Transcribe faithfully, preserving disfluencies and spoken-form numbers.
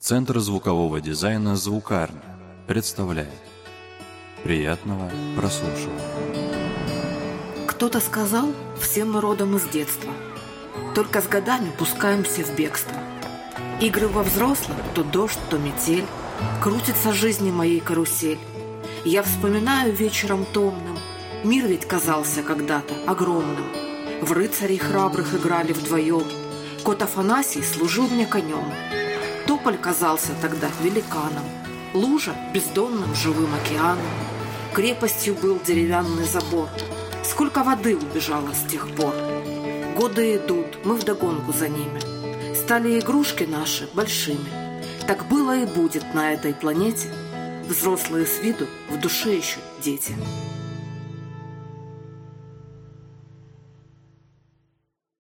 Центр звукового дизайна «Звукарня» представляет. Приятного прослушивания. Кто-то сказал, всем мы родом из детства. Только с годами пускаемся в бегство. Игры во взрослых, то дождь, то метель. Крутится жизни моей карусель. Я вспоминаю вечером томным. Мир ведь казался когда-то огромным. В рыцарей храбрых играли вдвоем. Кот Афанасий служил мне конем. Тополь казался тогда великаном. Лужа бездонным живым океаном. Крепостью был деревянный забор. Сколько воды убежало с тех пор. Годы идут, мы вдогонку за ними. Стали игрушки наши большими. Так было и будет на этой планете. Взрослые с виду, в душе еще дети.